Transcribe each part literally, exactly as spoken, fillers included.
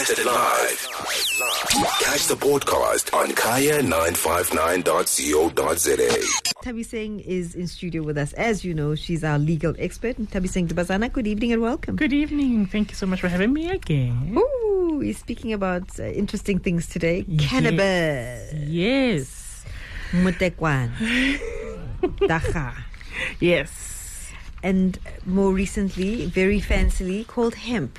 Broadcasted live. Catch the podcast on kaya nine five nine dot co dot za. Thabiseng is in studio with us. As you know, she's our legal expert. Thabiseng Dibazana, good evening and welcome. Good evening. Thank you so much for having me again. Ooh, we're speaking about uh, interesting things today. Yes. Cannabis. Yes. Mutekwan. Dacha. Yes. And more recently, very fancily, called hemp.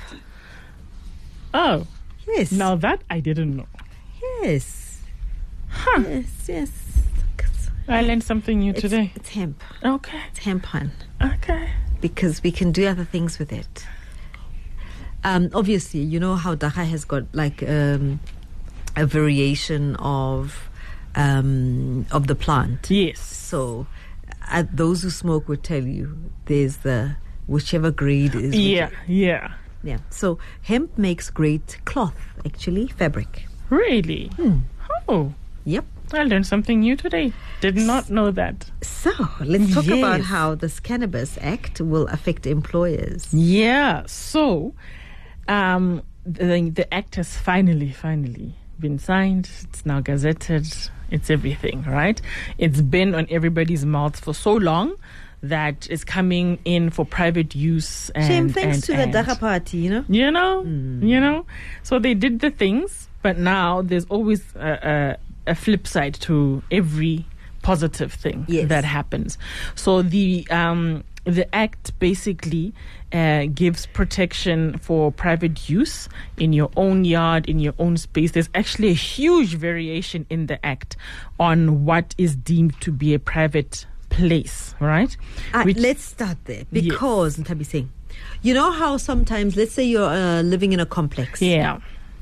Oh. Yes. Now that I didn't know. Yes. Huh. Yes, yes. I learned something new It's, today. it's hemp. Okay. It's hemp, hun. Okay. Because we can do other things with it. Um, obviously, you know how Dacha has got like um, a variation of um, of the plant. Yes. So, uh, those who smoke would tell you there's the whichever grade is. Yeah. whichever- Yeah. yeah. So hemp makes great cloth, actually, fabric. Really? Hmm. Oh. Yep. I learned something new today. Did not know that. So let's talk about Yes. how this Cannabis Act will affect employers. Yeah. So, um, the, the act has finally, finally been signed. It's now gazetted. It's everything, right? It's been on everybody's mouths for so long that it's coming in for private use. And, Shame, thanks and, to and, the Dacha party, you know. You know, Mm. you know. So they did the things, but now there's always a, a, a flip side to every positive thing Yes. that happens. So the um, the act basically uh, gives protection for private use in your own yard, in your own space. There's actually a huge variation in the act on what is deemed to be a private place, right? Uh, Which- let's start there because, Thabiseng, you know how sometimes, let's say you're uh, living in a complex, yeah.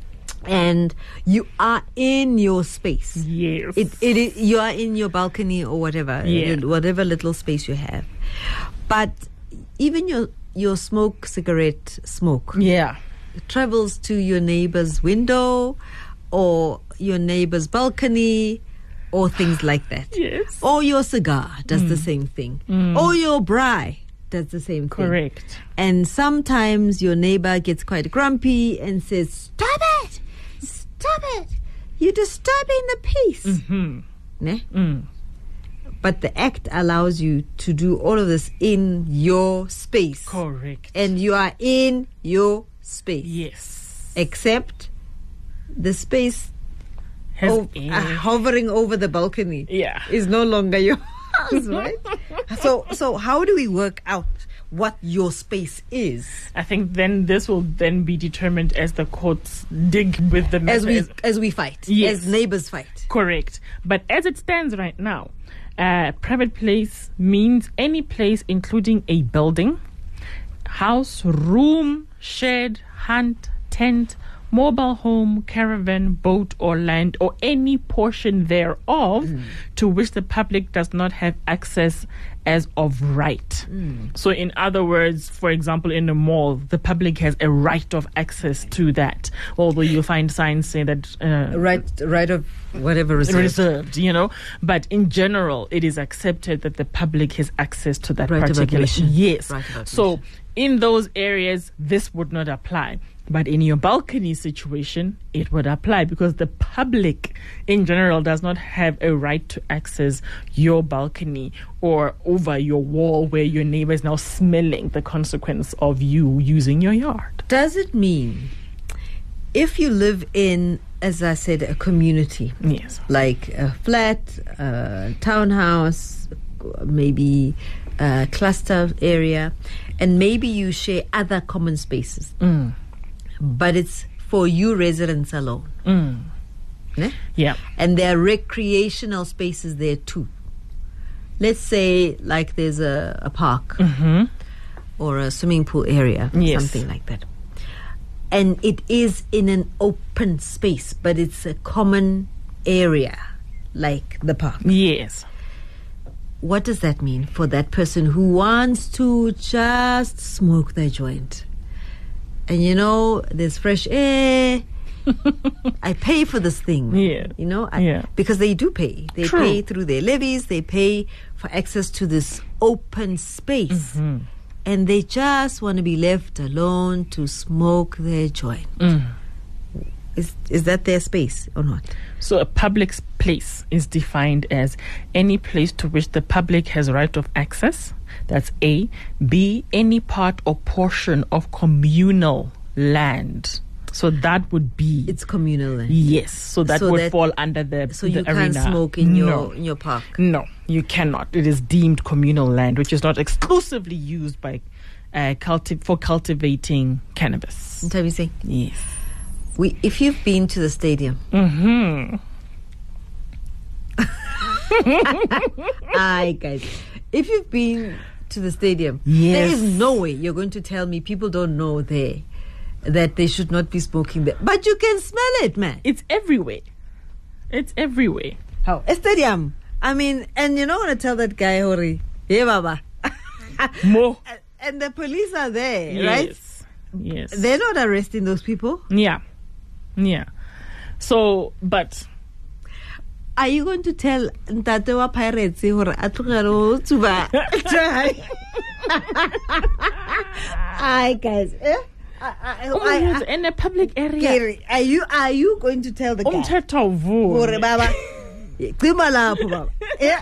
and you are in your space. Yes. It, it is, you are in your balcony or whatever, Yeah. whatever little space you have. But even your your smoke cigarette smoke yeah. travels to your neighbor's window or your neighbor's balcony or things like that. Yes. Or your cigar does the same thing. Mm. Or your braai does the same thing. Correct. And sometimes your neighbor gets quite grumpy and says, "Stop it! Stop it! You're disturbing the peace." Mm-hmm. Ne? Mm. But the act allows you to do all of this in your space. Correct. And you are in your space. yes. Except the space Has o- a- uh, hovering over the balcony yeah. is no longer your house, right? so, so how do we work out what your space is I think then this will then be determined as the courts dig with the as we as- as we fight, Yes. as neighbors fight? correct. But as it stands right now, uh, private place means any place including a building, house, room, shed, hunt, tent, mobile home, caravan, boat or land, or any portion thereof to which the public does not have access as of right. So in other words, for example, in a mall, the public has a right of access to that, although you'll find signs saying that uh, Right, right of whatever reserve. reserved, you know. But in general, it is accepted that the public has access to that Right of particular. admission. Yes. Right of So admission. in those areas, this would not apply. But in your balcony situation, it would apply because the public in general does not have a right to access your balcony or over your wall where your neighbor is now smelling the consequence of you using your yard. Does it mean if you live in, as I said, a community, Yes. like a flat, a townhouse, maybe a cluster area, and maybe you share other common spaces, Mm. but it's for you residents alone, Mm. ne? Yeah. And there are recreational spaces there too. Let's say like there's a, a park Mm-hmm. or a swimming pool area, Yes. something like that. And it is in an open space, but it's a common area, like the park. Yes. What does that mean for that person who wants to just smoke their joint? And you know, there's fresh air. I pay for this thing. Yeah. You know, I, Yeah. because they do pay. They True. pay through their levies, they pay for access to this open space. Mm-hmm. And they just want to be left alone to smoke their joint. Mm. Is is that their space or not? So a public s- place is defined as any place to which the public has right of access. That's A. B. Any part or portion of communal land. So that would be... It's communal land. Yes. So that So would that- fall under the So the you arena. can't smoke in no. your in your park. No, you cannot. It is deemed communal land, which is not exclusively used by uh, culti- for cultivating cannabis. What are you saying? Yes. We, if you've been to the stadium, Mm-hmm. aye, guys, if you've been to the stadium, Yes. there is no way you're going to tell me people don't know there that they should not be smoking there. But you can smell it, man. It's everywhere. It's everywhere. How? A stadium. I mean, and you're not going to tell that guy, Hori, yeah, Baba. More. And the police are there, right? Yes. Yes. They're not arresting those people. Yeah. Yeah. So, but Are you going to tell Ntate wa Pirates hore a tlogele ho tsuba? Hi guys. Eh? I, I, oh, I, yes, in a public area. Gary, are you are you going to tell the guy? Umthetho Hore uvume. baba. Cima lapho baba. Yeah.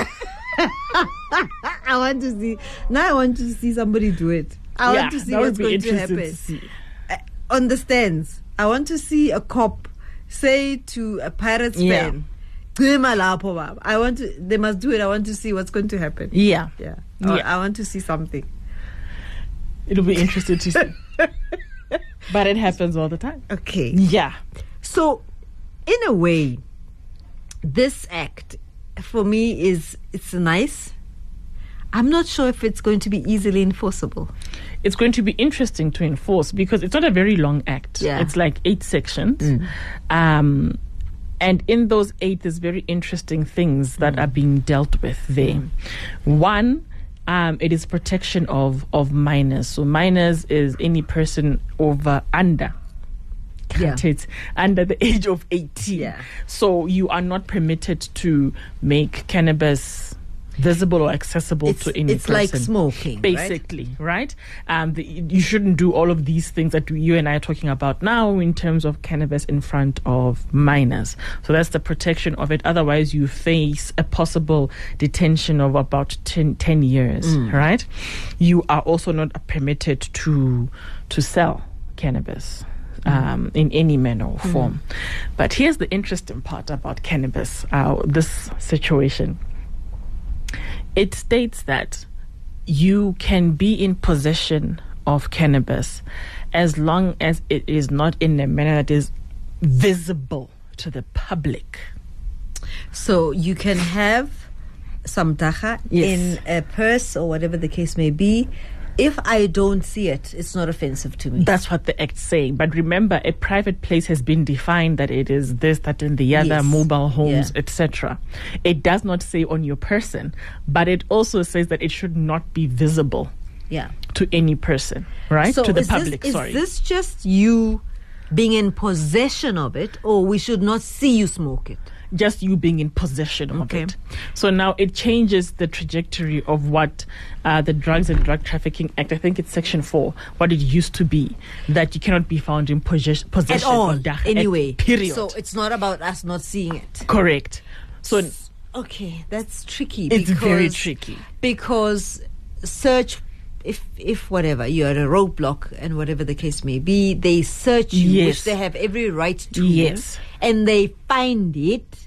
I want to see. Now I want to see somebody do it. I Yeah, want to see that would what's be going to interesting happen. to see. Uh, on the stands, I want to see a cop say to a Pirates Yeah. fan, "Cima lapho baba." I want to. They must do it. I want to see what's going to happen. Yeah. Yeah. I, Yeah. I want to see something. It'll be interesting to see. But it happens all the time. Okay. Yeah. So, in a way, this act for me is it's nice. I'm not sure if it's going to be easily enforceable. It's going to be interesting to enforce because it's not a very long act. Yeah. It's like eight sections. Um, and in those eight, there's very interesting things that are being dealt with there. One, um, it is protection of, of minors. So minors is any person over, under. Yeah. Cut it, under the age of eighteen. Yeah. So you are not permitted to make cannabis visible or accessible It's, to any it's person. like smoking, right? Basically, right? Um, the, you shouldn't do all of these things that you and I are talking about now in terms of cannabis in front of minors. So that's the protection of it. Otherwise, you face a possible detention of about ten, ten years, right? You are also not permitted to to sell cannabis. Um, in any manner or form. But here's the interesting part about cannabis, uh, this situation. It states that you can be in possession of cannabis as long as it is not in a manner that is visible to the public. So you can have some tacha Yes. in a purse or whatever the case may be. If I don't see it, it's not offensive to me. That's what the Act's saying. But remember, a private place has been defined that it is this, that, and the other, Yes. mobile homes, Yeah. et cetera. It does not say on your person, but it also says that it should not be visible Yeah. to any person, right? So to the is public, this, sorry. Is this just you being in possession of it, or we should not see you smoke it? Just you being in possession of Okay. it. So now it changes the trajectory of what uh, the Drugs and Drug Trafficking Act, I think it's Section four, what it used to be, that you cannot be found in possess- possession At all, of dach- anyway. at- period. So it's not about us not seeing it. Correct. So Okay, that's tricky. it's very because- tricky. Because search, if if whatever, you're at a roadblock and whatever the case may be, they search you, Yes. which they have every right to. Yes. And they find it.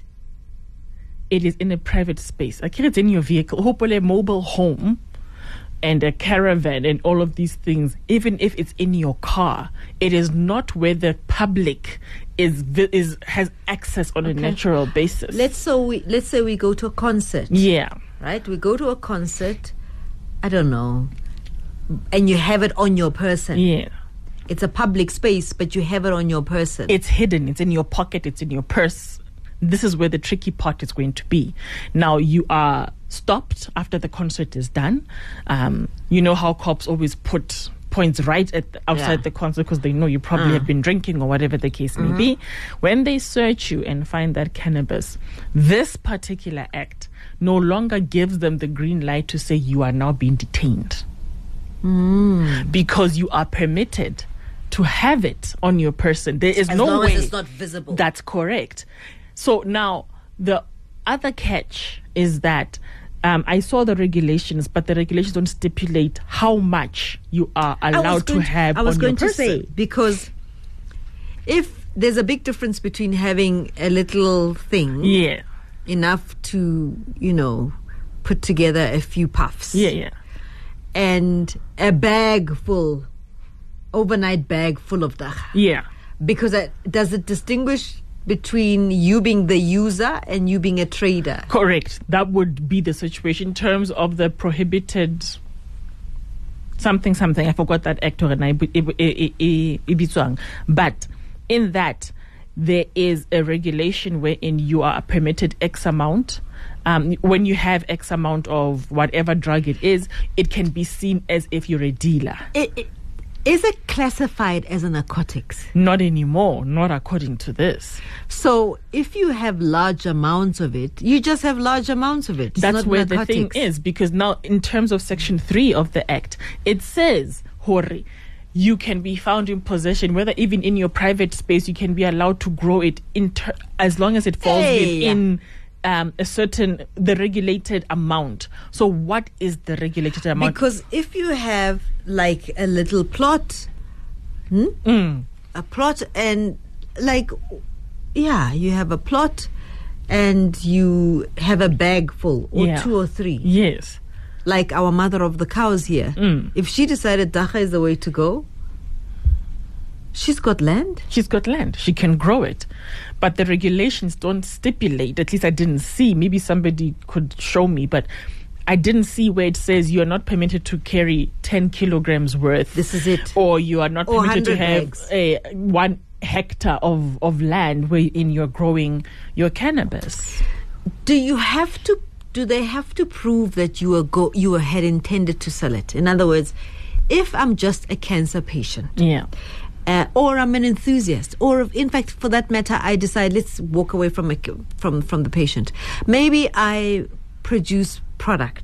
It is in a private space. Like it's in your vehicle. Hopefully a mobile home and a caravan and all of these things, even if it's in your car, it is not where the public is vi- is has access on a Okay. natural basis. Let's so we let's say we go to a concert. yeah. Right? We go to a concert, I don't know, and you have it on your person. Yeah. It's a public space, but you have it on your person. It's hidden. It's in your pocket. It's in your purse. This is where the tricky part is going to be. Now, you are stopped after the concert is done. Um, you know how cops always put points right at the, outside Yeah. the concert because they know you probably Uh. have been drinking or whatever the case may be. When they search you and find that cannabis, this particular act no longer gives them the green light to say you are now being detained. Because you are permitted to have it on your person. There is As no long way. as it's not visible. That's correct. So now the other catch is that um, I saw the regulations, but the regulations don't stipulate how much you are allowed to going have I was on going your to person. say, because if there's a big difference between having a little thing, Yeah. enough to, you know, put together a few puffs, Yeah, yeah. and a bag full, overnight bag full of dacha. Yeah. Because it, does it distinguish between you being the user and you being a trader? Correct. That would be the situation in terms of the prohibited something, something. I forgot that actor. But in that, there is a regulation wherein you are permitted X amount. Um, when you have X amount of whatever drug it is, it can be seen as if you're a dealer. It, it, is it classified as a narcotics? Not anymore, not according to this. So if you have large amounts of it, you just have large amounts of it. It's That's not where narcotics. the thing is, because now in terms of section three of the act, it says, Hori, you can be found in possession, whether even in your private space, you can be allowed to grow it in ter- as long as it falls Hey. within um, a certain, the regulated amount. So what is the regulated amount? Because if you have like a little plot, hmm? Mm. a plot, and like, yeah, you have a plot and you have a bag full, or Yeah. two or three. Yes. Like our mother of the cows here. Mm. If she decided dacha is the way to go, she's got land. She's got land. She can grow it. But the regulations don't stipulate, at least I didn't see. Maybe somebody could show me, but I didn't see where it says you are not permitted to carry ten kilograms worth. This is it. Or you are not Or permitted to one hundred have bags. a one hectare of, of land wherein you're growing your cannabis. Do you have to? Do they have to prove that you were go you were had intended to sell it? In other words, if I'm just a cancer patient, Yeah. uh, or I'm an enthusiast, or if, in fact, for that matter, I decide let's walk away from a, from from the patient. Maybe I produce product,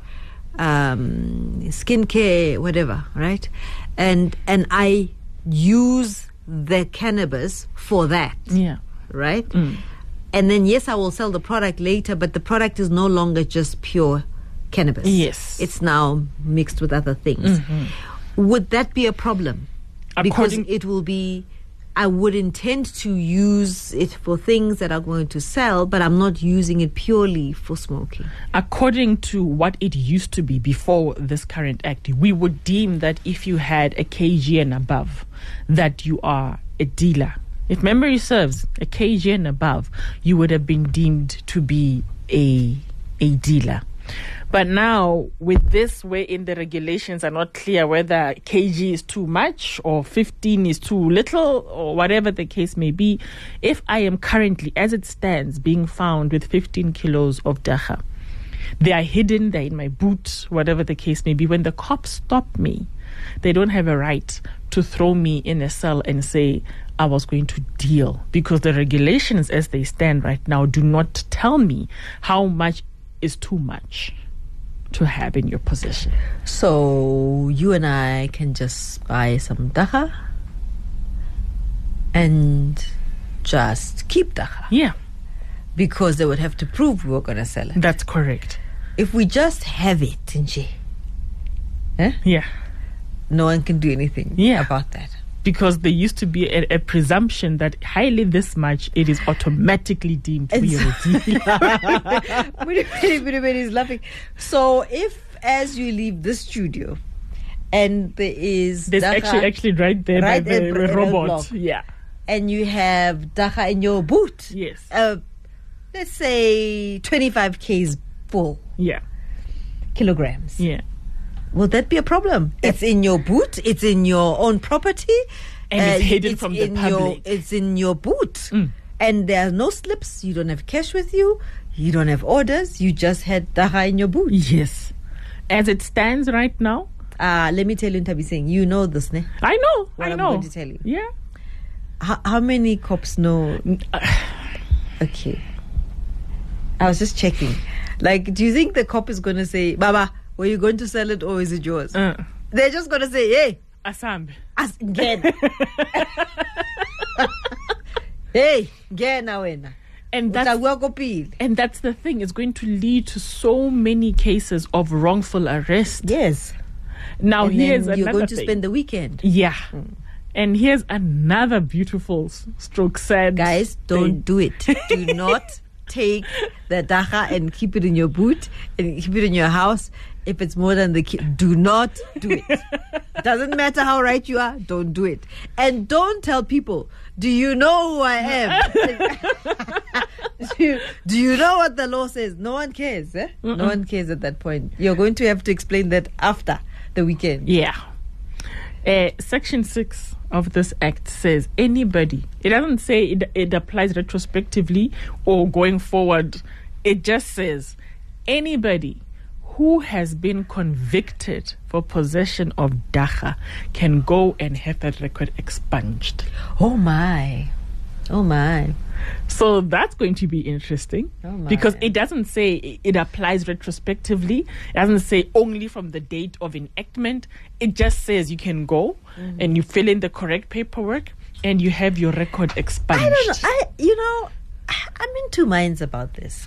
um, skincare, whatever, right? And and I use the cannabis for that, Yeah. right? And then, yes, I will sell the product later, but the product is no longer just pure cannabis. Yes. It's now mixed with other things. Would that be a problem? Because According- it will be, I would intend to use it for things that are going to sell, but I'm not using it purely for smoking. According to what it used to be before this current act, we would deem that if you had a kg and above, that you are a dealer. If memory serves, a kg and above, you would have been deemed to be a a dealer. But now, with this, wherein the regulations are not clear whether kg is too much or fifteen is too little or whatever the case may be, if I am currently, as it stands, being found with fifteen kilos of dacha, they are hidden, they're in my boot, whatever the case may be. When the cops stop me, they don't have a right to throw me in a cell and say, I was going to deal, because the regulations as they stand right now do not tell me how much is too much to have in your possession. So you and I can just buy some dacha and just keep dacha, Yeah, because they would have to prove we were going to sell it. that's correct. If we just have it, Nje, eh? Yeah, no one can do anything Yeah. about that. because there used to be a, a presumption that highly this much, it is automatically deemed to And be a dealer. Everybody is laughing. So if, as you leave the studio, and there is There's dacha, actually actually right there Right by the at Br- robot. block. Yeah. and you have dacha in your boot, Yes. uh, let's say twenty-five k's full Yeah. kilograms. Yeah. Will that be a problem? It's in your boot. It's in your own property, And it's hidden from the in public. Your, it's in your boot, Mm. and there are no slips. You don't have cash with you. You don't have orders. You just had dacha in your boot. Yes. As it stands right now, Uh, let me tell you, Ntabi Singh, you know this, ne? I know. What I I'm know. going to tell you. Yeah. How, how many cops know? Okay. I was just checking. Like, do you think the cop is going to say, Baba, were you going to sell it or is it yours? Uh. They're just going to say, hey, Asambe. As ngena. Hey, ngena wena. And that's, and that's the thing. It's going to lead to so many cases of wrongful arrest. Yes. Now, and here's then you're another going to thing. spend the weekend. Yeah. Mm. And here's another beautiful stroke sad. Guys, don't thing. do it. Do not take the dacha and keep it in your boot and keep it in your house. If it's more than the kid, do not do it. Doesn't matter how right you are, don't do it. And don't tell people, do you know who I am? do, you, do you know what the law says? No one cares. Eh? No one cares at that point. You're going to have to explain that after the weekend. Yeah. Uh, Section six of this act says anybody, it doesn't say it, it applies retrospectively or going forward. It just says anybody who has been convicted for possession of dacha can go and have that record expunged. Oh my. Oh my. So that's going to be interesting oh my. because it doesn't say it applies retrospectively. It doesn't say only from the date of enactment. It just says you can go mm-hmm. and you fill in the correct paperwork and you have your record expunged. I don't know. I, you know, I'm in two minds about this.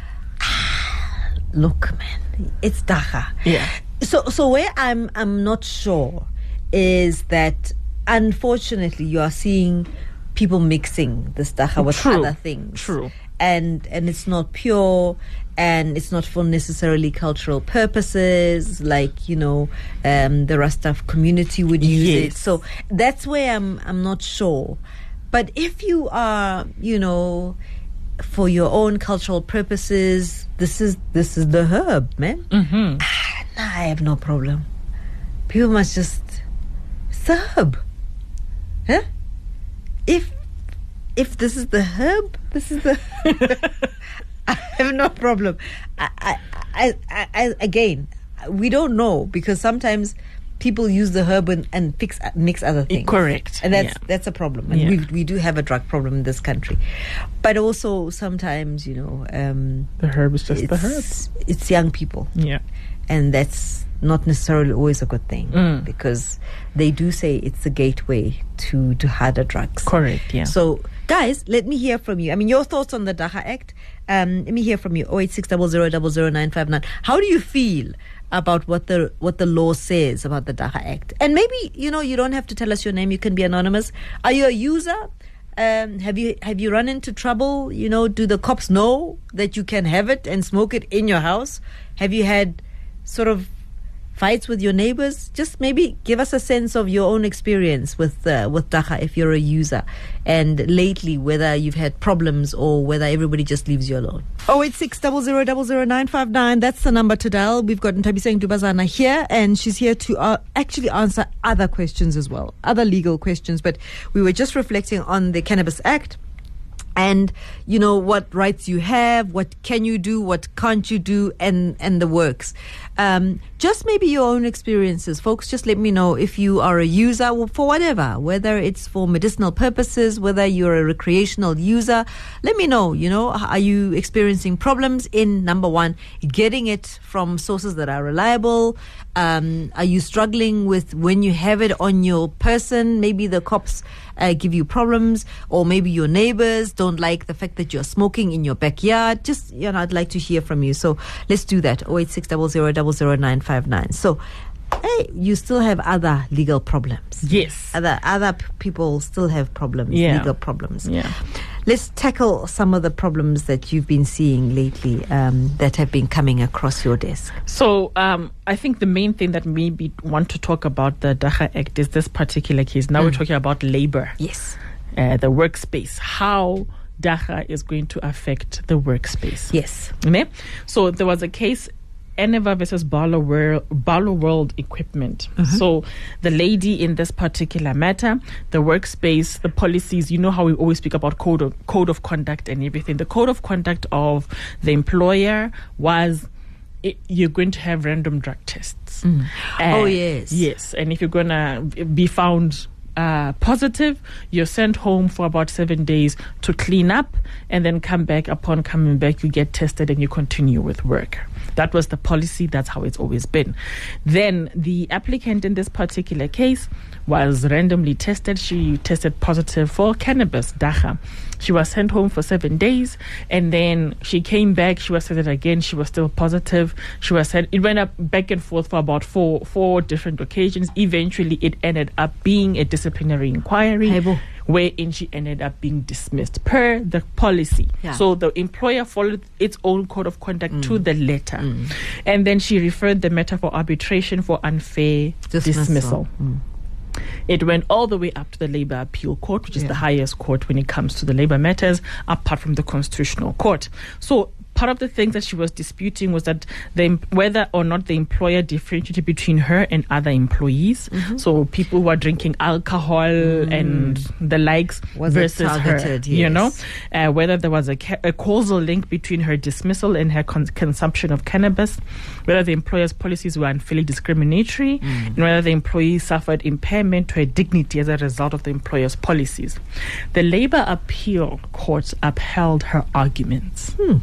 Look, man, it's dacha. Yeah. So, so where I'm, I'm not sure is that unfortunately you are seeing people mixing this dacha with True. other things. True. And and it's not pure, and it's not for necessarily cultural purposes, like, you know, um, the Rasta community would use Yes. it. So that's where I'm I'm not sure. But if you are, you know, for your own cultural purposes, this is this is the herb, man. Mm-hmm. Ah, nah, I have no problem. People must just, it's the herb, huh? If if this is the herb, this is the. I have no problem. I, I, I, I, I, again, we don't know because sometimes people use the herb and, and fix mix other things. Correct. And that's yeah. that's a problem. And Yeah. we we do have a drug problem in this country, but also sometimes, you know, um, The herb is just the herb. it's, it's young people, Yeah. and that's not necessarily always a good thing Mm. because they do say it's the gateway to to harder drugs. Correct. Yeah. So, guys, let me hear from you. I mean, your thoughts on the Dacha Act. Um, let me hear from you. oh eight six zero zero zero zero nine five nine. How do you feel about what the what the law says about the Dacha Act? And maybe, you know, you don't have to tell us your name. You can be anonymous. Are you a user? Um, have you have you run into trouble? You know, do the cops know that you can have it and smoke it in your house? Have you had sort of fights with your neighbors? Just maybe give us a sense of your own experience with uh, with Dacha if you're a user, and lately whether you've had problems or whether everybody just leaves you alone. oh eight six zero zero zero zero nine five nine. That's the number to dial. We've got Ntabiseng Dubazana here, and she's here to uh, actually answer other questions as well, other legal questions. But we were just reflecting on the Cannabis Act. And, you know, what rights you have, what can you do, what can't you do, and, and the works. Um, just maybe your own experiences. Folks, just let me know if you are a user for whatever, whether it's for medicinal purposes, whether you're a recreational user. Let me know, you know, are you experiencing problems in, number one, getting it from sources that are reliable? Um, are you struggling with when you have it on your person? Maybe the cops Uh, give you problems, or maybe your neighbors don't like the fact that you're smoking in your backyard. Just, you know, I'd like to hear from you. So let's do that. oh eight six zero zero zero zero nine five nine. So, hey, you still have other legal problems. Yes. Other other p- people still have problems, Yeah. legal problems. Yeah. Let's tackle some of the problems that you've been seeing lately um, that have been coming across your desk. So um, I think the main thing that maybe want to talk about the Dacha Act is this particular case. Now Mm. we're talking about labor, Yes. uh, the workspace, how Dacha is going to affect the workspace. Yes. Ne? So there was a case, Eneva versus Barlow World, Barlow World Equipment. Mm-hmm. So the lady in this particular matter, the workspace, the policies, you know how we always speak about code of, code of conduct and everything. The code of conduct of the employer was it, you're going to have random drug tests. Mm. Uh, Oh, yes. Yes. And if you're going to be found Uh, positive, you're sent home for about seven days to clean up and then come back. Upon coming back, you get tested and you continue with work. That was the policy. That's how it's always been. Then the applicant in this particular case was randomly tested. She tested positive for cannabis, dacha. She was sent home for seven days, and then she came back. She was tested again. She was still positive. She was sent. It went up back and forth for about four four different occasions. Eventually, it ended up being a disciplinary inquiry, Hey, wherein she ended up being dismissed per the policy. Yeah. So the employer followed its own code of conduct Mm. to the letter, mm. and then she referred the matter for arbitration for unfair Dismissal. dismissal. Mm. It went all the way up to the Labour Appeal Court, which is Yeah. the highest court when it comes to the labour matters, apart from the Constitutional Court. So part of the things that she was disputing was that the, whether or not the employer differentiated between her and other employees. Mm-hmm. So people who are drinking alcohol mm. and the likes was versus her, yes. you know, uh, whether there was a, ca- a causal link between her dismissal and her con- consumption of cannabis, whether the employer's policies were unfairly discriminatory, mm. and whether the employee suffered impairment to her dignity as a result of the employer's policies. The Labour Appeal Court upheld her arguments. Hmm.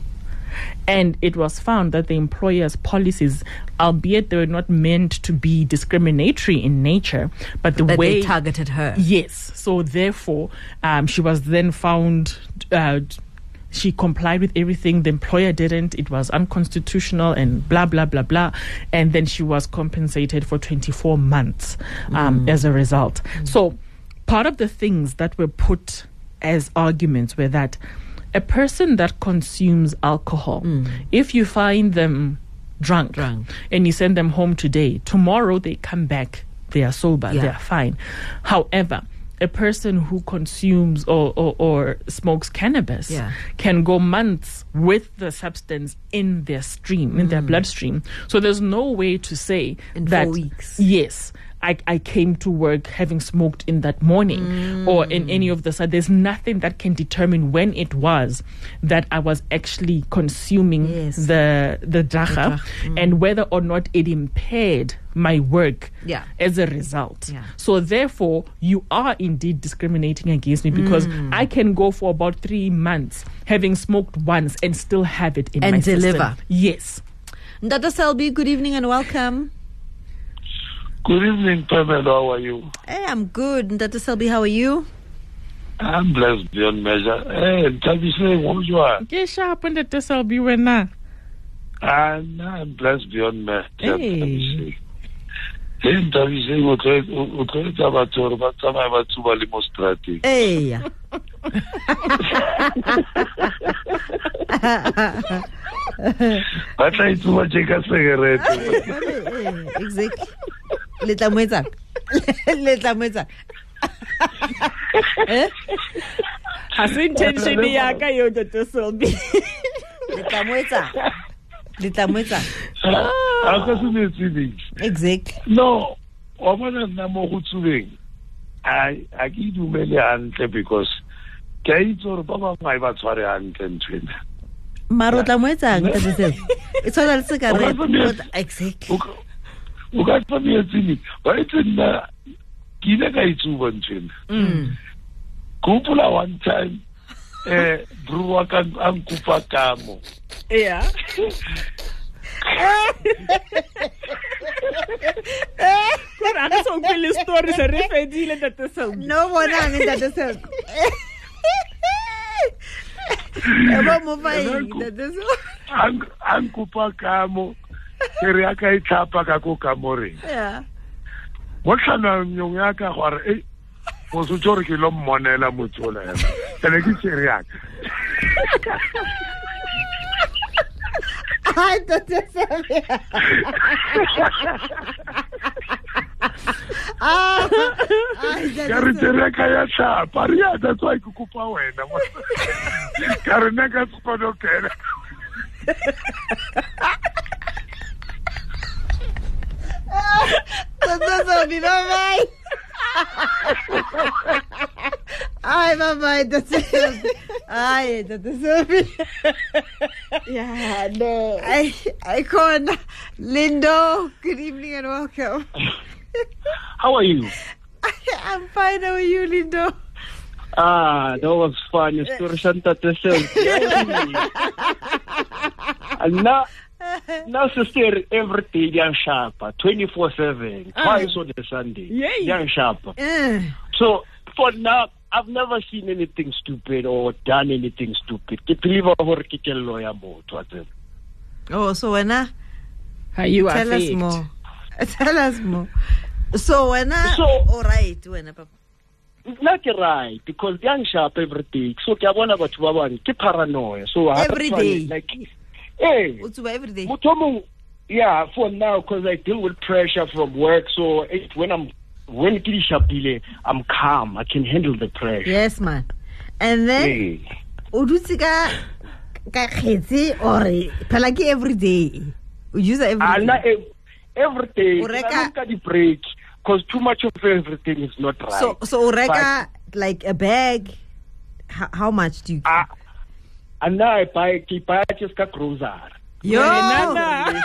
And it was found that the employer's policies, albeit they were not meant to be discriminatory in nature, but the that way they targeted her. Yes. So therefore, um, she was then found. Uh, she complied with everything. The employer didn't. It was unconstitutional and blah blah blah blah. And then she was compensated for twenty-four months um, mm. as a result. Mm. So part of the things that were put as arguments were that a person that consumes alcohol, mm. if you find them drunk, drunk and you send them home today, tomorrow they come back, they are sober, yeah. they are fine. However, a person who consumes or, or, or smokes cannabis yeah. can go months with the substance in their stream, mm. in their bloodstream. So there's no way to say in that, four weeks. Yes, I, I came to work having smoked in that morning mm. or in any of the side. There's nothing that can determine when it was that I was actually consuming yes. the the dacha mm. and whether or not it impaired my work yeah. as a result. Yeah. So therefore, you are indeed discriminating against me because mm. I can go for about three months having smoked once and still have it in and my deliver. system. Yes. Ndata Selby, good evening and welcome. Good evening, Pamela. How are you? Hey, I'm good. Ndata Selby, how are you? I'm blessed beyond measure. Hey, Tabise, what you are? Get sharp when Ndata Selby when na. I'm, I'm blessed beyond measure. Hey. Hey, Tabise, o tlo o tlo tsa batho re ba tsamaya ba tsuba le mo strateng. Hey. Ba tla itsuba je ka cigarette. Exactly. Le tla moetsa. Le tla moetsa. Eh? Ha se intention ya ka yo Ndata Selby. Le tla moetsa. Le tla moetsa. Ha ka se metsing. Exactly. No, o bona nna mo go tsubeng. I I ke dumele hantle because ke itse gore ba bangwe ba tshware hantle ntwena. Maro tla moetsa Ndata Selby. It's all a cigarette. Exactly. O ka tsa metsing. Ba itse nna ke ile ka itsuba ntwena. Mm. Kupula one time eh bruwa ka ankupa kamo. Yeah. But I just want to tell stories and refedile Ndata Selby. No one on Ndata Selby. Eba mo fai Ndata Selby. Ankupa kamo. Kere ya ka itlhapa ka ko kamore. Yeah. Mo tlhana nyong ya ka gore eh mo se tsore ke lo mmonela motho la ena. Tele ke tsere ya ka. Ai Ndata Selby. Ah, ai Kare tsere ka ya tlhapa. Ria that's why ke kopa wena. Kare nna ka tsono kena. Ndata Selby, bye-bye. Ay, bye-bye, Ndata Selby. Ay, Ndata Selby. Yeah, no. I, I can't. Lindo, good evening and welcome. How are you? I'm fine. How are you, Lindo? Ah, that was fun. Your story Ndata Selby. Allah. now sister every day young sharper, twenty-four seven, Ah. twice on a Sunday. Yay. Young sharper. Eh. So for now, I've never seen anything stupid or done anything stupid. Ke believe hore ke kello ya motho wa tseba. Oh, so when I How you are tell us faked. more. Tell us more. So when I So- all right, when I, Papa. Not right, because young sharp every day. So ke a bona batho ba bang ke paranoia. So ha Every ba day. tshwane, like hey, Utsuba every day. motho o mong- yeah, for now because I deal with pressure from work. So it, when I'm when ke di sharpile, I'm calm. I can handle the pressure. Yes, man. And then Hey. o dutse ka ka kgetsi or phela ke every day. O use every Ah, day. na, eh, every day. O I reka- don't get the break because too much of everything is not right. So so o reka like a bag. How, how much do you? Ah, and now I buy ke buy just ka grocery. Yo. Nana.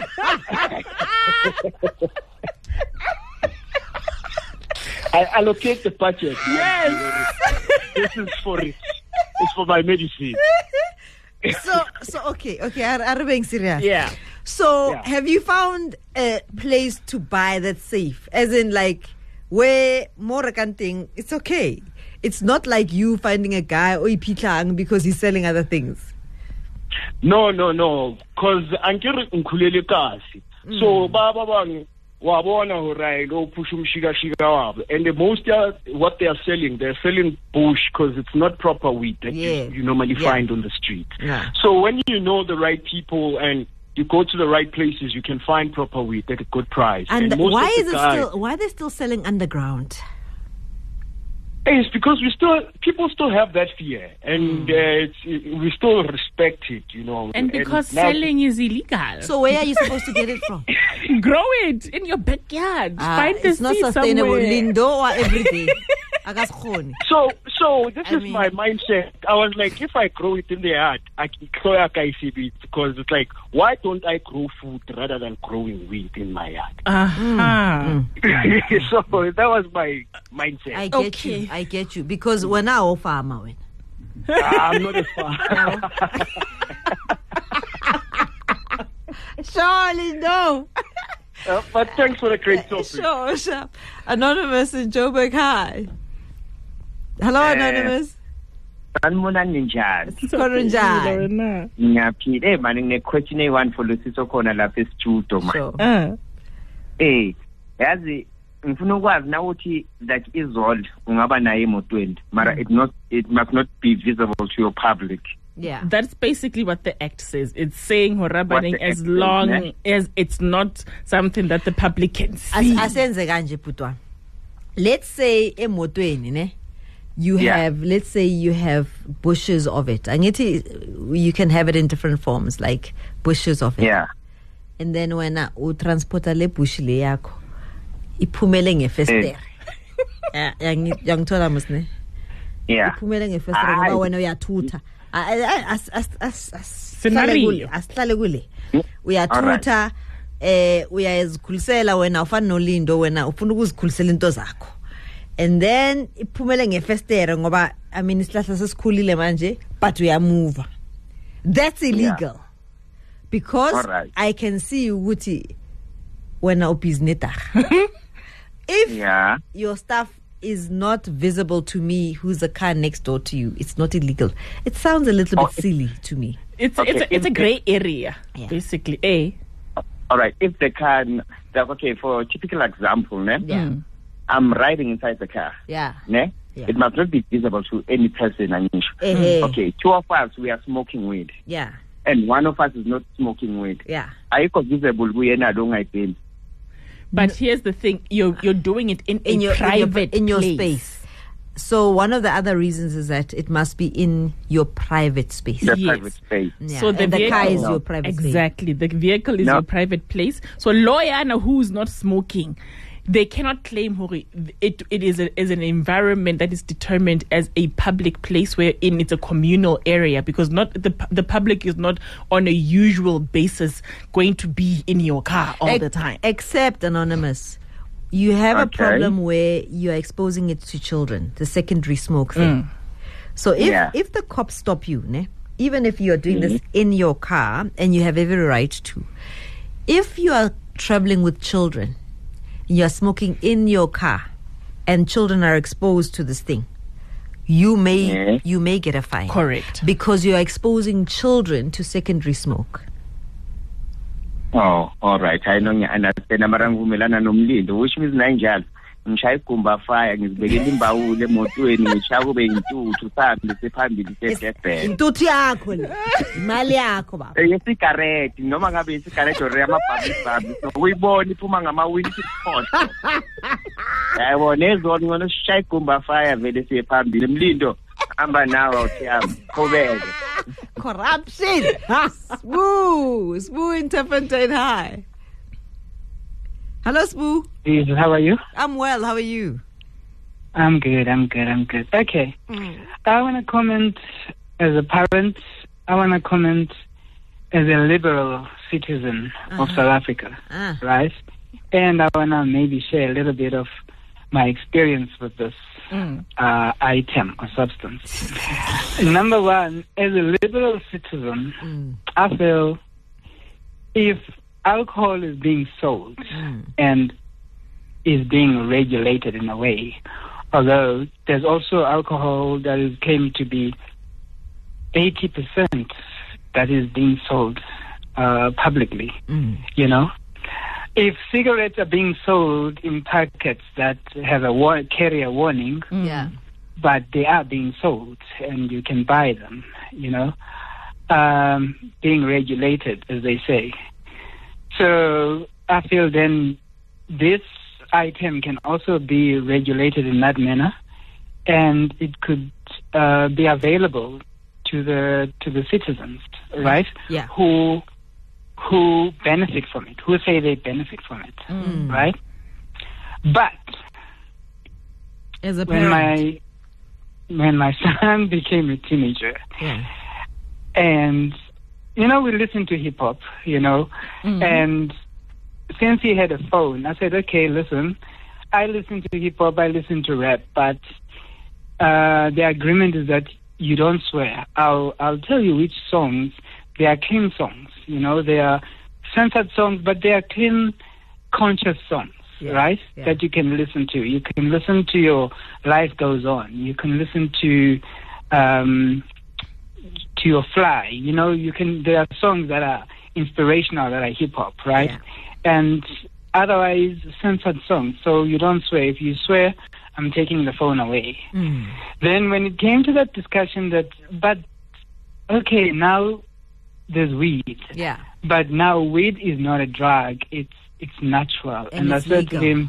I allocate the budget. Yes. This is for it. It's for my medicine. So so okay okay. Are are being serious? Yeah. So Yeah. have you found a place to buy that's safe? As in like where more thing it's okay. It's not like you finding a guy or ipitlang because he's selling other things. No, no, no. Because ankere nkhulele kasi. So ba ba bang wa bona hore I go push umshika shika wabo. And the most are, what they are selling, they're selling bush because it's not proper wheat that Yeah. you, you normally Yeah. find on the street. Yeah. So when you know the right people and you go to the right places, you can find proper wheat at a good price. And, most why of the is it guys- still why are they still selling underground? It's because we still people still have that fear, and uh, it's, we still respect it, you know. And because now- selling is illegal. So where are you supposed to get it from? grow it in your backyard. Ah, Find the it's not seed sustainable. somewhere. Lindo or every day. Akaskoni. So, so this I is mean- my mindset. I was like, if I grow it in the yard, I can grow a it because it's like, why don't I grow food rather than growing wheat in my yard? Uh-huh. So that was my mindset. I get Okay. you. I get you because when I offer farmer when. I'm not a farmer. Surely no. Uh, but thanks for the great topic. Sure, sure. Anonymous in Joburg. Hi. Hello, Anonymous. Sanibonani njani? Konjani? Lorena. Ngiyaphila manje ngine-question eyi-one for Lusiso khona lapha e-studio man. Sure. Uh, Eh, yazi ngifuna ukwazi na ukuthi like izolo ungaba nayo emotweni mara it not it must not be visible to your public. Yeah. that's basically what the act says. It's saying horabaning What the as act says, long ne? as it's not something that the public can As- see. asenze kanje putwa. Let's say emotweni ne you Yeah. have let's say you have bushes of it. Angithi you can have it in different forms like bushes of it. Yeah. And then when u transporta le bush le yakho iphumele ngefestere. Yeah, yangi yangithola musne. Yeah. Iphumele ngefestere ngoba Hayi. wena uyathutha. As as as as as Scenario. asihlale kule. Uyathutha eh uyazikhulisela wena ufana noLindo wena ufuna ukuzikhulisela into zakho. And then iphumele ngefestere ngoba I mean isihlahla sesikhulile manje but uyamove. That's illegal. Because Alright. I can see ukuthi wena ubusiness. If Yeah. your stuff is not visible to me who's a car next door to you, it's not illegal. It sounds a little Oh, bit silly to me. it's Okay, it's a, it's a if- gray area, Yeah. basically. Eh? All right. If the car, like, okay, for a typical example, ne? Yeah. Mm. I'm riding inside the car. Yeah. Ne? Yeah. It must not be visible to any person. Anisha. Eh, eh. Okay, two of us we are smoking weed, Yeah. and one of us is not smoking weed. Yeah. Ayikho visible kuyena lo ngayibheni. But here's the thing: you're you're doing it in, In a your private in your, in your place. space. So one of the other reasons is that it must be in your private space. The Yes. private space. Yeah. So the and the car vehicle- is No. your private space. Exactly. The vehicle is No. your private place. So lawyer who's not smoking, they cannot claim hore it it is, a, is an environment that is determined as a public place wherein it's a communal area, because not the pu- the public is not on a usual basis going to be in your car all Ex- the time. Except Anonymous. You have a Okay. problem where you're exposing it to children, the secondary smoke thing. Mm. So if Yeah. if the cops stop you, ne, even if you're doing this in your car, and you have every right to, if you are traveling with children, you're smoking in your car, and children are exposed to this thing, you may Yeah. you may get a fine. Correct. Because you are exposing children to secondary smoke. Oh, all right. I know understand. Mara ngivumelana nomlindo, which means nanjalo ngishaya igumba fire ngizibekela imbawule emotweni ngishaya kube intuthu sambe sephambili sedebhe. Intuthu yakho le, imali yakho baba. Eh isigarette noma ngabe isigarette or amabhabhi so uyibona iphuma ngamawindi isikhohle. Yayibona ezona ngona sishaya igumba fire vele siyephambili Mlindo hamba nawe awuthiyama qhubeke. Corruption. Spoo, Spoo in Taffontein High. Hello, Spoo. Yes, how are you? I'm well. How are you? I'm good, I'm good, I'm good. Okay. Mm. I want to comment as a parent. I want to comment as a liberal citizen Uh-huh. of South Africa, Ah. right? And I want to maybe share a little bit of my experience with this Mm. uh, item or substance. Number one, as a liberal citizen, Mm. I feel if alcohol is being sold Mm. and is being regulated in a way, although there's also alcohol that is claimed to be eighty percent that is being sold uh, publicly, Mm. you know. If cigarettes are being sold in packets that have a war- carry a warning, Mm. Yeah. but they are being sold and you can buy them, you know, um, being regulated, as they say. So I feel then this item can also be regulated in that manner, and it could uh, be available to the to the citizens, right? Yeah. Who who benefit from it, who say they benefit from it, Mm. right? But As a when parent. my when my son became a teenager, Yeah. and you know, we listened to hip hop, you know, Mhm. and since he had a phone, I said, okay, listen, I listen to hip hop, I listen to rap, but uh, the agreement is that you don't swear. I'll I'll tell you which songs. They are clean songs, you know, they are censored songs, but they are clean, conscious songs, Yeah, right? yeah. That you can listen to. You can listen to your Life Goes On. You can listen to um, to your Fly. You know, you can. There are songs that are inspirational, that are hip hop, right? Yeah. And otherwise censored songs. So you don't swear. If you swear, I'm taking the phone away. Mm. Then when it came to that discussion that, but okay, now there's weed. Yeah. But now weed is not a drug. It's it's natural. And And, it's I said legal. to him,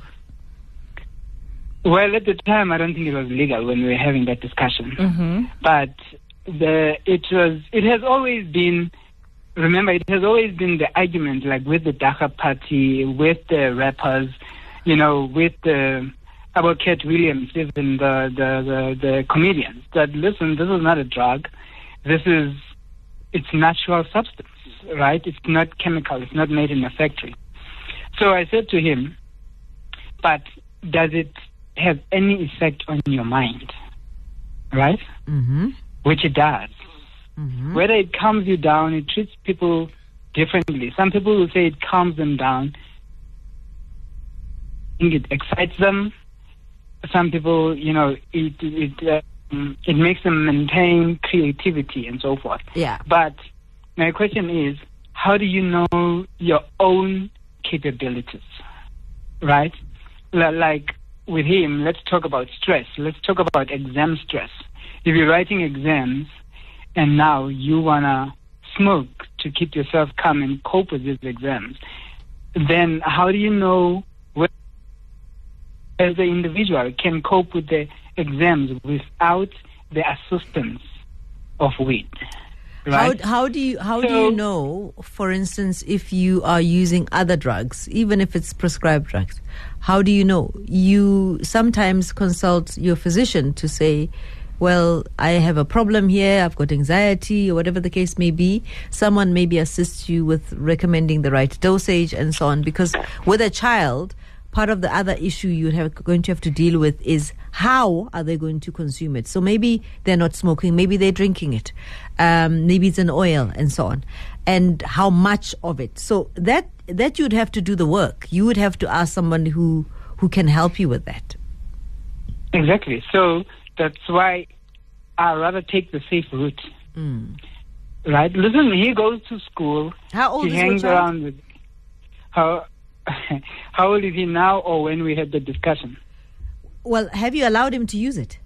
well, at the time, I don't think it was legal when we were having that discussion. Mm-hmm. But the it was it has always been. Remember, it has always been the argument, like with the Dacha Party, with the rappers, you know, with the about Cat Williams, even the, the, the, the comedians, that listen, this is not a drug. This is, it's natural substance, right? It's not chemical. It's not made in a factory. So I said to him, but does it have any effect on your mind? Right? Mm-hmm. Which it does. Mm-hmm. Whether it calms you down, it treats people differently. Some people will say it calms them down. I think it excites them. Some people, you know, it it um, it makes them maintain creativity and so forth. Yeah. But my question is, how do you know your own capabilities, right? L- like with him, let's talk about stress. Let's talk about exam stress. If you're writing exams and now you want to smoke to keep yourself calm and cope with these exams, then how do you know whether as the individual can cope with the exams without the assistance of weed? Right? How, how do you how do So- you know, for instance, if you are using other drugs, even if it's prescribed drugs? How do you know? You sometimes consult your physician to say, well, I have a problem here, I've got anxiety, or whatever the case may be. Someone maybe assists you with recommending the right dosage and so on. Because with a child, part of the other issue you're have, going to have to deal with is how are they going to consume it. So maybe they're not smoking, maybe they're drinking it, um, maybe it's an oil and so on, and how much of it. So that that you'd have to do the work. You would have to ask someone who who can help you with that. Exactly. So that's why I'd rather take the safe route. Mm. Right? Listen, he goes to school. How old he is your hangs child? around with. How how old is he now, or when we had the discussion? Well, have you allowed him to use it?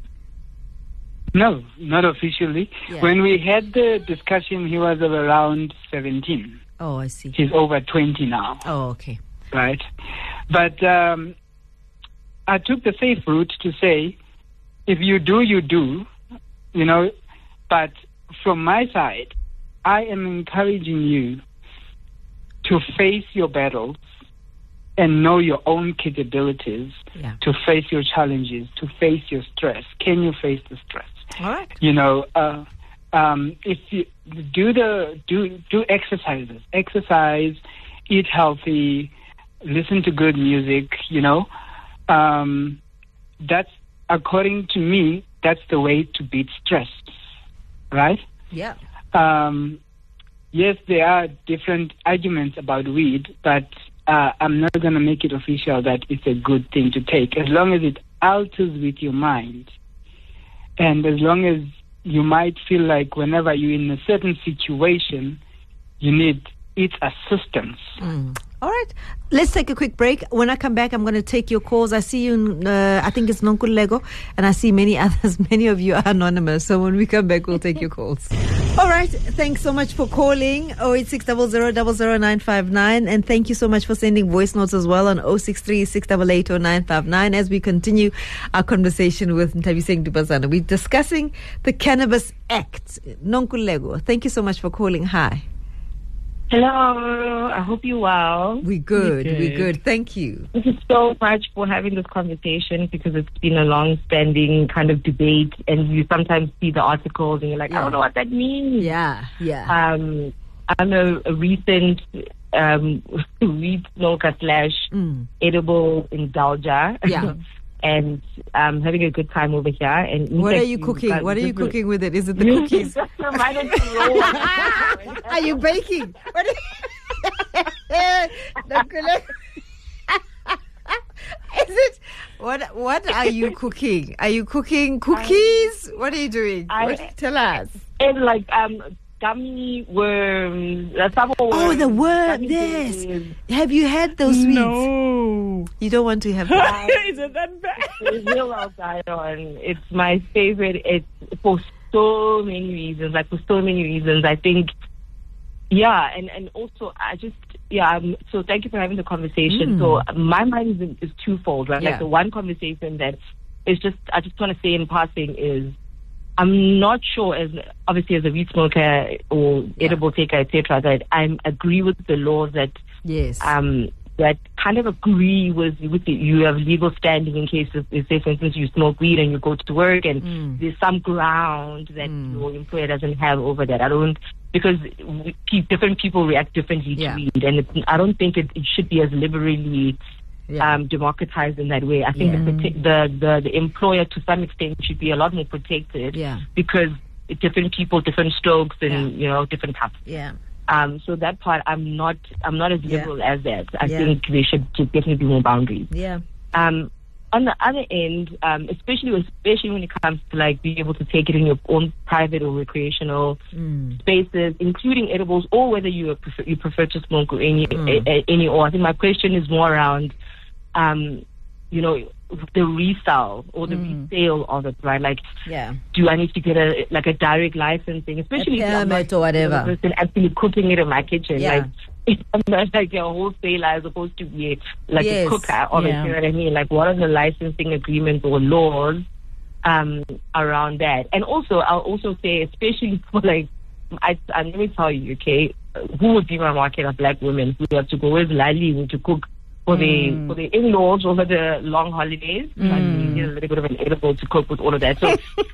No, not officially. Yeah. When we had the discussion, he was of around seventeen. Oh, I see. He's over twenty now. Oh, okay. Right? But um, I took the safe route to say, if you do, you do, you know. But from my side, I am encouraging you to face your battles and know your own capabilities, Yeah. to face your challenges, to face your stress. Can you face the stress? All right. You know, uh, um, if you do the do do exercises, exercise, eat healthy, listen to good music. You know, um, that's according to me, that's the way to beat stress, right? Yeah. Um, yes, there are different arguments about weed, but uh, I'm not going to make it official that it's a good thing to take, as long as it alters with your mind. And as long as you might feel like whenever you're in a certain situation, you need its assistance. Mm. All right. Let's take a quick break. When I come back, I'm going to take your calls. I see you in, uh, I think it's Nonkululeko, and I see many others. Many of you are anonymous. So when we come back, we'll take your calls. All right. Thanks so much for calling. oh eight six zero zero zero zero nine five nine. And thank you so much for sending voice notes as well on oh six three six eight eight oh nine five nine as we continue our conversation with Nthabiseng Dubazana. We're discussing the Cannabis Act. Nonkululeko, thank you so much for calling. Hi. Hello, I hope you're well. We're good, We're we're good. good. Thank you. Thank you so much for having this conversation, because it's been a long-standing kind of debate, and you sometimes see the articles and you're like, Yeah. I don't know what that means. Yeah, yeah. Um, I'm a, a recent um, weed smoker slash Mm. edible indulger. Yeah. And I'm having a good time over here. And in What are fact, you you've cooking? got What are you different- cooking with it? Is it the cookies? Just reminded me of- Are you baking? What are you... Nonkululeko. Is it? What What are you cooking? Are you cooking cookies? What are you doing? I- What- tell us. And like um gummy worms, uh, summer worms. Oh, the worm. gummy Yes. bears. Have you had those sweets? No. You don't want to have that. Is it that bad? It's real well done on. It's my favorite. It's for so many reasons. Like for so many reasons, I think. Yeah, and and also I just yeah. Um, so thank you for having the conversation. Mm. So my mind is, is twofold, right? Yeah. Like the one conversation that is just I just want to say in passing is, I'm not sure, as obviously as a weed smoker or edible taker, et cetera, that I agree with the laws that Yes. um, that kind of agree with with the, you have legal standing in case of, say for instance you smoke weed and you go to work and Mm. there's some ground that Mm. your employer doesn't have over that. I don't, because we, pe- different people react differently Yeah. to weed, and it's, I don't think it, it should be as liberally Yeah. um, democratized in that way. I think Yeah. the, prote- the the the employer to some extent should be a lot more protected, Yeah. because different people, different strokes, and Yeah. you know different cups. Yeah. Um, so that part, I'm not, I'm not as Yeah. liberal as that. I Yeah. think there should definitely be more boundaries. Yeah. Um, on the other end, um, especially especially when it comes to like being able to take it in your own private or recreational Mm. spaces, including edibles, or whether you prefer, you prefer to smoke or any Mm. a, a, any. Or I think my question is more around, um, you know, the resale or the Mm. resale of it, right? Like, Yeah. do I need to get a like a direct licensing, especially A if I'm permit not or whatever. the person actually cooking it in my kitchen, Yeah. like if I'm not like a wholesaler as opposed to be like Yes. a cooker, or Yeah. you know what I mean? Like, what are the licensing agreements or laws um around that? And also, I'll also say, especially for like, I, I let me tell you, okay, who would be my market of black women who have to go with Lali to cook for the for the in-laws over the long holidays? Mm. Like, you need a little bit of an edible to cope with all of that. So,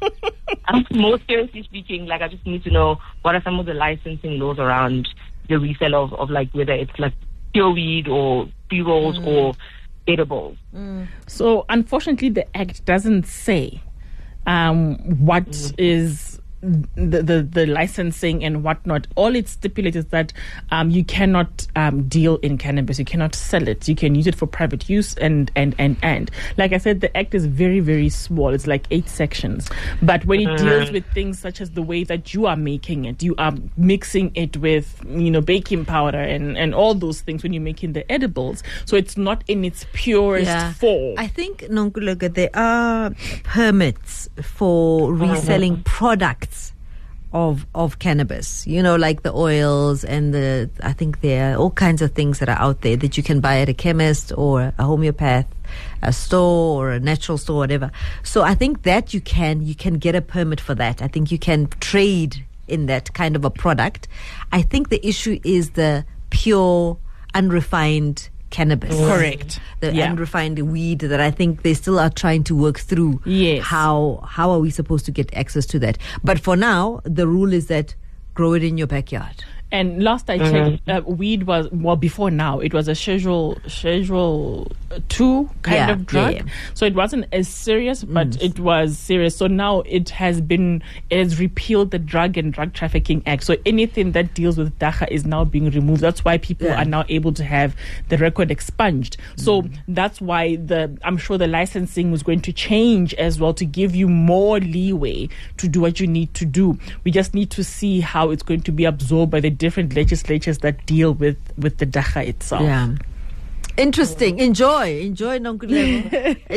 um, more seriously speaking, like I just need to know what are some of the licensing laws around the resale of, of like whether it's like pure weed or pre-rolls Mm. or edibles. Mm. So, unfortunately, the Act doesn't say um, what Mm-hmm. is the, the the licensing and whatnot. All it stipulates is that um, you cannot um, deal in cannabis. You cannot sell it. You can use it for private use and and and and. Like I said, the Act is very very small. It's like eight sections. But when it deals with things such as the way that you are making it, you are mixing it with you know baking powder and and all those things when you're making the edibles. So it's not in its purest Yeah. form. I think, Nonkuluka, there are permits for reselling products of of cannabis, you know, like the oils and the, I think there are all kinds of things that are out there that you can buy at a chemist or a homeopath, a store or a natural store, whatever. So I think that you can, you can get a permit for that. I think you can trade in that kind of a product. I think the issue is the pure, unrefined cannabis. Correct. The Yeah. unrefined weed that I think they still are trying to work through. Yes. How how are we supposed to get access to that? But for now, the rule is that grow it in your backyard. And last I checked, uh, weed was, well, before now, it was a schedule schedule two kind Yeah, of drug. yeah, yeah. So it wasn't as serious, but it was serious. So now it has been, it has repealed the Drug and Drug Trafficking Act. So anything that deals with dacha is now being removed. That's why people Yeah. are now able to have the record expunged. So that's why the, I'm sure the licensing was going to change as well to give you more leeway to do what you need to do. We just need to see how it's going to be absorbed by the different legislatures that deal with, with the dacha itself. Yeah. Interesting. Enjoy. Enjoy, Nonkuleko.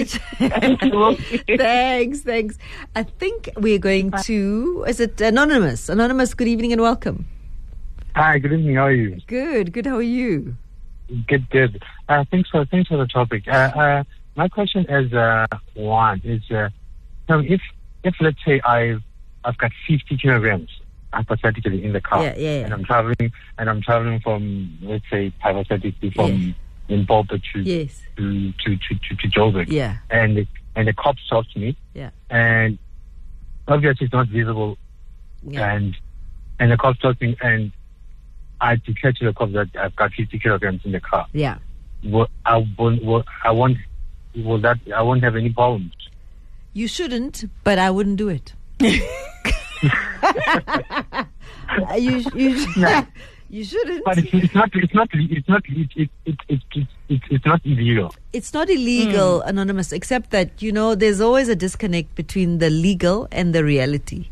Thanks, thanks. I think we're going to, is it Anonymous? Anonymous, good evening and welcome. Hi, good evening. How are you? Good, good. How are you? Good, good. Uh, thanks for thanks for the topic. Uh, uh, my question is uh, one is uh, so if if let's say I've I've got fifty kilograms hypothetically in the car, Yeah, yeah, yeah. and I'm traveling and I'm traveling from let's say hypothetically from Yes. Limpopo to, Yes. to to to to, to Joburg, Yeah. and the, and the cop stops me, Yeah. and obviously it's not visible, Yeah. and and the cop stops me, and I declare to the cop that I've got fifty kilograms in the car. Yeah. Well, I won't. Well, I won't. Will that? I won't have any problems. You shouldn't, but I wouldn't do it. you you you shouldn't. But it's, it's not. It's not. It's not. It, it, it, it, it, it, it's not illegal. It's not illegal, Anonymous, except that, you know, there's always a disconnect between the legal and the reality.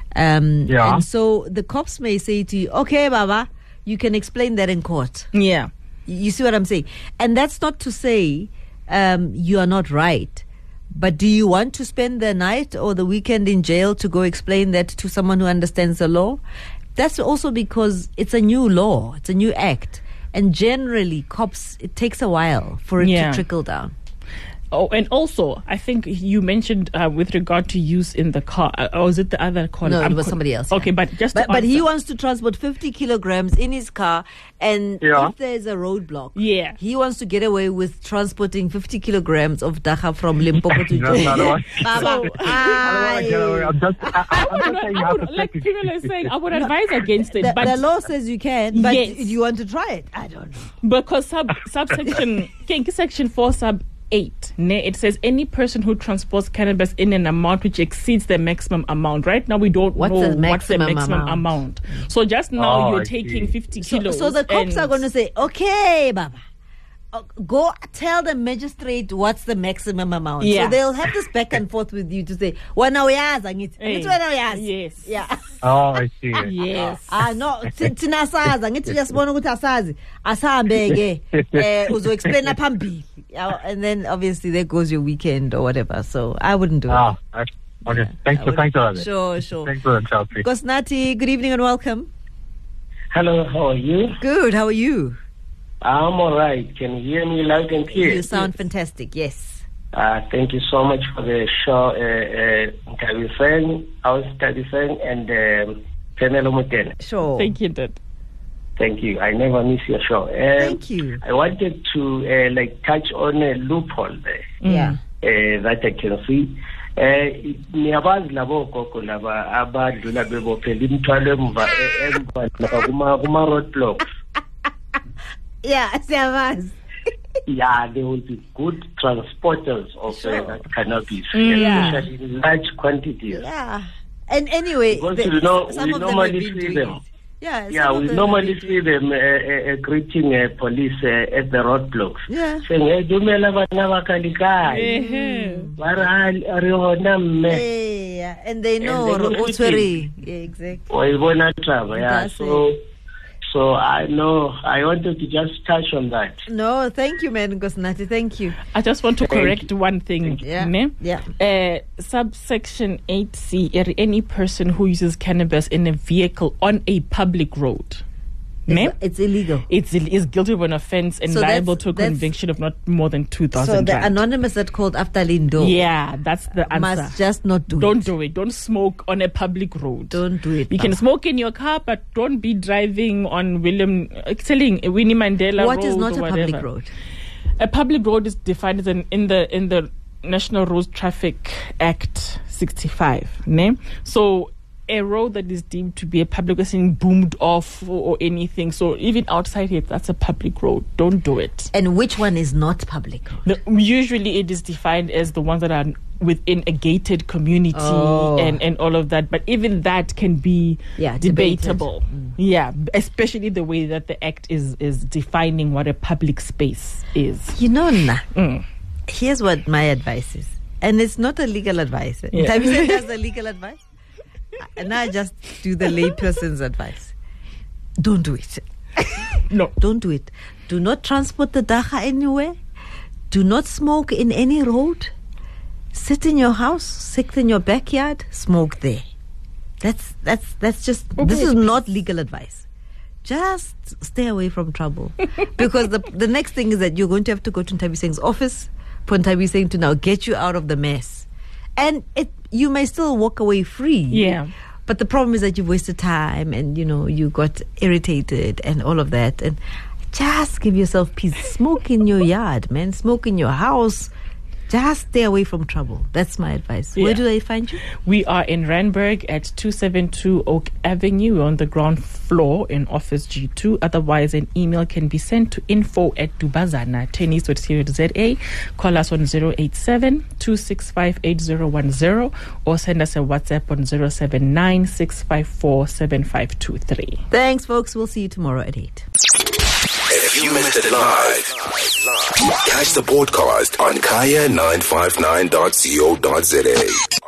Um, Yeah. And so the cops may say to you, okay, Baba, you can explain that in court. Yeah. You see what I'm saying? And that's not to say um, you are not right. But do you want to spend the night or the weekend in jail to go explain that to someone who understands the law? That's also because it's a new law. It's a new act. And generally, cops, it takes a while for it Yeah. to trickle down. Oh, and also, I think you mentioned uh, with regard to use in the car, uh, or was it the other caller? No, it I'm was co- somebody else. Okay, yeah. but just but, to but he answer- wants to transport fifty kilograms in his car, and Yeah. if there's a roadblock, Yeah. he wants to get away with transporting fifty kilograms of dacha from Limpopo to No, no, I don't want- Baba, So- I don't want to get away. I'm just. I, I, I'm just saying I would, like hypothetically. people are saying, I would advise against it, the, but the law says you can, but Yes. do you want to try it? I don't know. because sub subsection Kinky section four sub eight, ne, it says any person who transports cannabis in an amount which exceeds the maximum amount. Right now, we don't What's know the what's the maximum maximum amount? amount. So just now Oh, you're I taking see. fifty So, kilos. so the cops and- are going to say, okay, Baba, uh, go tell the magistrate what's the maximum amount. Yeah. So they'll have this back and forth with you to say, well, now yes, angithi. Hey, Angithi wena uyazi. yes. Yeah. Oh, I see. Yes. Ah no, thi- thina sazi angithi uyasibona ukuthi asazi asahambe ke eh uzo-explain phambili. Yeah, and then obviously there goes your weekend or whatever. So I wouldn't do Ah, it. okay. Okay. Thanks I for would- thanks for that. Sure, sure. Thanks for the topic. Gosnati, good evening and welcome. Hello, how are you? Good, how are you? I'm all right. Can you hear me loud and clear? You sound fantastic, yes. Uh, thank you so much for the show, uh, uh, Tabifeng, House Tabifeng, and um, Tenelo Mutene. Sure. Thank you, Dad. Thank you. I never miss your show. Uh, Thank you. I wanted to uh, like touch on a loophole there Yeah. uh, that I can see. Eh niyabazi labo gogo laba abadlula bebophela imithwalo emva emva lapha kuma kuma roadblocks. Yeah, siyabazi. yeah, there will be good transporters of Sure. uh, that cannabis, Mm. Yeah. especially in large quantities. Yeah. And anyway, Because the- you know, some we of them have normally been see doing them. it. Yeah, Yeah, some of we them normally have been see them uh, uh, uh, greeting uh, police uh, at the roadblocks, Yeah. saying, "Hey, dumela bana ba ka le kae?" Mhm. Ba re, "Ah, re hona mme." Yeah, and they know And they or go Otswere. Yeah, exactly. Wa e bona taba, yeah. That's So, so I know, I wanted to just touch on that. No, thank you, man, Nkosinathi. Thank you. I just want to Thank correct one thing. Yeah, ne? yeah. Uh, subsection eight C, er, any person who uses cannabis in a vehicle on a public road. Ne? It's, it's illegal. It's is guilty of an offence and So liable that's- to a that's- conviction of not more than two So thousand the rand. anonymous that called after Lindo Yeah, that's the answer. must just not do don't it. do it. Don't smoke on a public road. Don't do it. You can Baba. smoke in your car, but don't be driving on William, uh, telling Winnie Mandela What Road is not or a public whatever. road? A public road is defined as an in the in the National Road Traffic Act sixty-five. Ne? So a road that is deemed to be a public is being boomed off or, or anything. So even outside it, that's a public road. Don't do it. And which one is not public road? The, usually it is defined as the ones that are within a gated community Oh. and, and all of that. But even that can be Yeah, debated. debatable. Yeah, especially the way that the act is, is defining what a public space is. You know, nah. Mm. Here's what my advice is. And it's not a legal advice. Yeah. Have you said that's the legal advice? And I just do the layperson's advice. Don't do it. No. Don't do it. Do not transport the dacha anywhere. Do not smoke in any road. Sit in your house, sit in your backyard, smoke there. That's that's that's just this is not legal advice. Just stay away from trouble. Because the the next thing is that you're going to have to go to Ntabiseng's office for Ntabiseng to now get you out of the mess. And it you may still walk away free. Yeah. But the problem is that you've wasted time and, you know, you got irritated and all of that. And just give yourself peace. Smoke in your yard, man. Smoke in your house. Just stay away from trouble. That's my advice. Yeah. Where do I find you? We are in Randburg at two seventy-two Oak Avenue. We're on the ground floor in Office G two. Otherwise, an email can be sent to info at dubazana tennis dot co dot za. Call us on zero eight seven, two six five, eight zero one zero or send us a WhatsApp on zero seven nine, six five four, seven five two three. Thanks, folks. We'll see you tomorrow at eight. If you missed it live, catch the podcast on kaya nine five nine dot co dot za.